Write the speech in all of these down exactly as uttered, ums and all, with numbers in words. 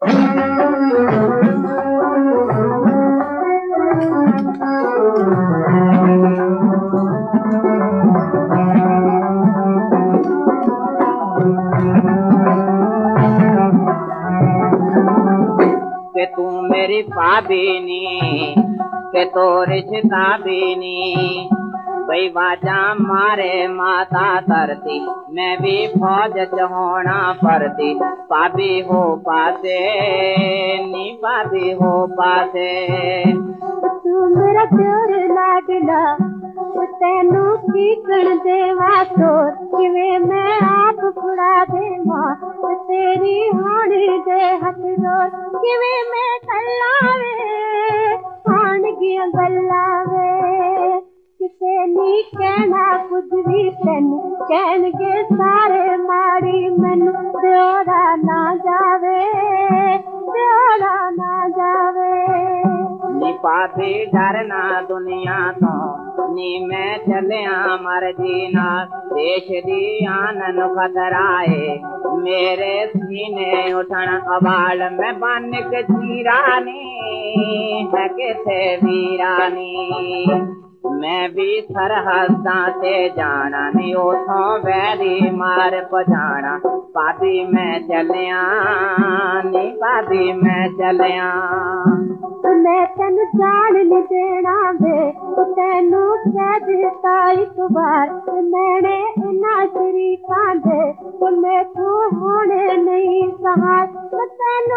के तू मेरी पाबीनी के तो रिश्ता बीनी भाई बाजा मारे माता तरती मैं भी फौज चहोना पड़ती पाबी हो पासे नी पाबी हो पासे तू मेरा प्यार लाडला तेनू की कण देवा तोर किवे मैं आप फुड़ा दे मां तेरी हाणी दे हथ रोर किवे मैं कल्लावे हाण गया गल्लावे किसे नी कहना कुछ भी तेन कहन के सारे माड़ी मैनू तेरा ना जावे तेरा ना जावे नी पाबी डरना दुनिया तो नी मैं चलिया मर्जी ना देश दी आनन खतराए मेरे सीने उठन अबाल में बन के चीरानी है किथे वीरानी मैं भी सरहदा से जाना नी उथों वैरी मार पजाना पाबी मैं चलिया नी पाबी मैं चलिया मैं तेन जान नहीं देना वे तेनू कह दिता एक बार मैंने इना शरीफां दे मैं तू होने नहीं सहाय तेनू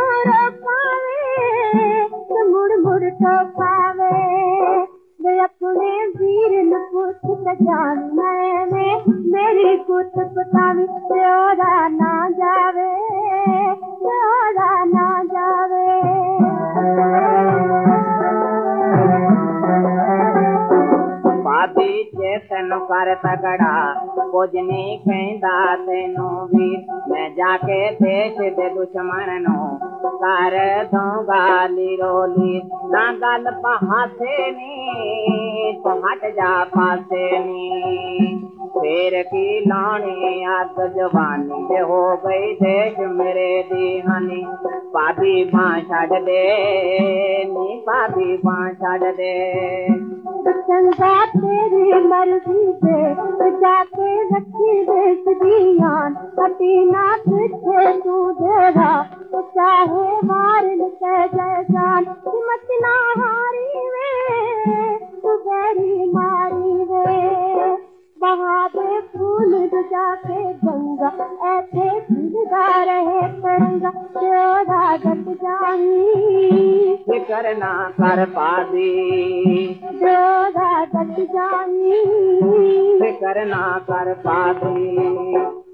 रोकावे मुड़ मुड़ टोकावे वे अपने वीर न पूछ जान मैं मेरी कुछ पतावी तेरा ना जावे तेरा ना जावे पाबी चेतन कर तगड़ा कुछ नहीं कहता तेनू भी मैं जाके देश दे दुश्मन नो कर दूंगा लिरोली ना गल पासे नी तो हट जा पासे नी फेर की लानी अग जवानी जे हो गई देश मेरे दीहानी पाबी बां छड़ दे नी पाबी बां छड़ दे चंगा तेरी मर्जी से जाके रखी देश दियान हटी ना पीछे तू देगा चाहे मार निकल जाए जान हिम्मत ना हारी वे तू गहरी मारी वे बहा दे फूल जाके गंगा ऐसे खिलता रहे तिरंगा तेरा जट जानी फिकर ना कर पाबी तेरा जट जानी फिकर ना कर पाबी।